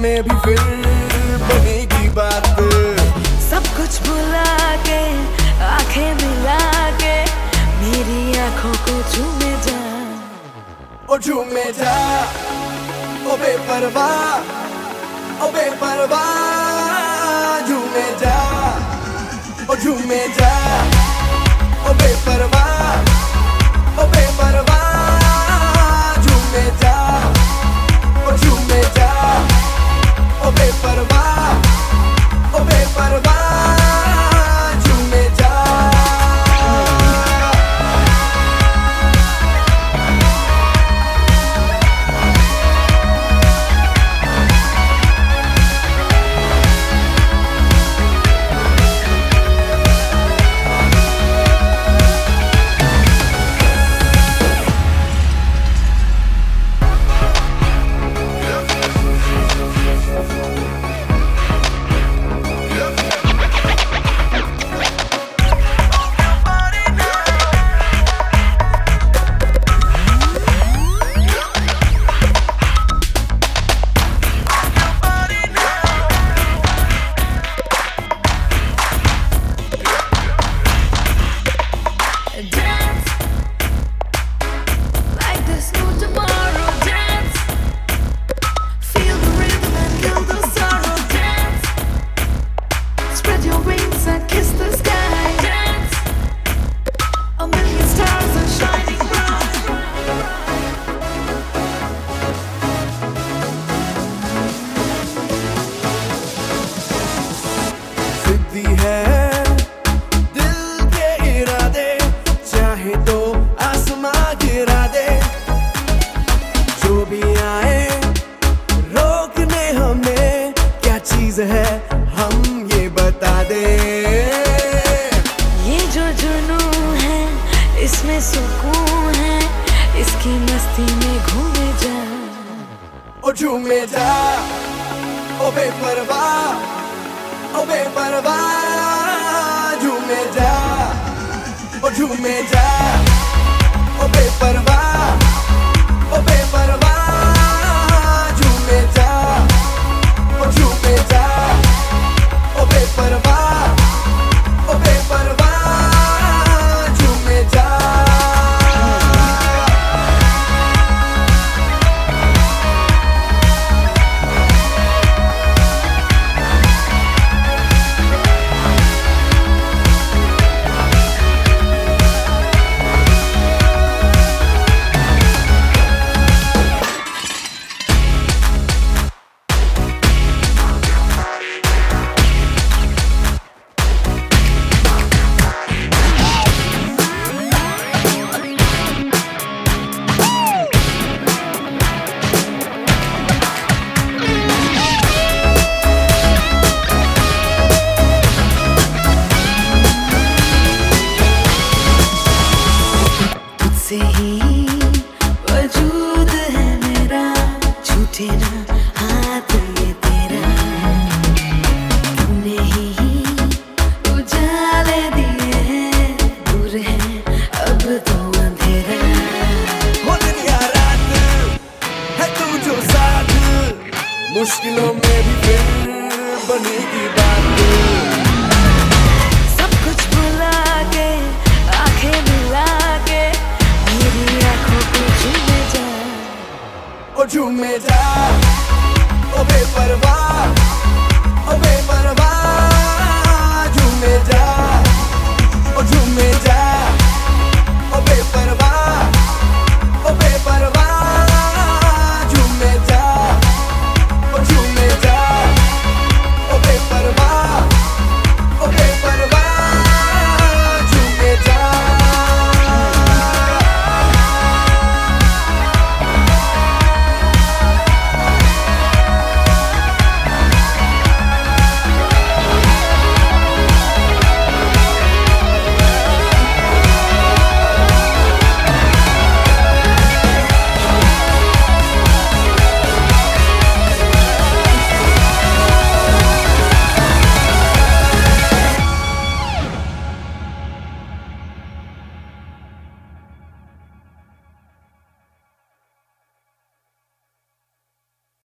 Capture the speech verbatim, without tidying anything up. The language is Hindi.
में भी फिर बनेगी बात। सब कुछ भुला के आंखें मिला के मेरी आंखों को झूमे जा, ओ झूमे जा, ओ बेपरवाह, ओ बेपरवाह, झूमे जा, ओ झूमे जा, ओ बेपरवाह, ओ बेपरवाह, झूमे जा, ओ झूमे जा, ओ बेपरवाह, ओ बेपरवाह, झूमे जा। है दिल के इरादे, चाहे तो आसमां गिरा दे, जो भी आए रोकने हमें क्या चीज है हम ये बता दे। ये जो जुनून है इसमें सुकून है, इसकी मस्ती में घूमे जा, ओ झूमे जा, ओ बेपरवाह, ओ बेपरवाह, झूमे जा, ओ झूमे जा, ओ बेपरवाह, ओ बेपरवाह, झूमे जा, ओ झूमे जा, ओ बेपरवाह, ओ बेपरवाह, झूमे जा। से ही वजूद है मेरा, छूटे ना हाथ ये तेरा, तूने ही उजाले दिए हैं, दूर है अब तो अंधेरा। हो दिन या रात है तू जो साथ, मुश्किलों में भी फिर बनेगी बात। सब कुछ भुला के आंखें मिला के मेरी आंखों को झूमे जा, ओ झूमे जा, ओ बेपरवाह,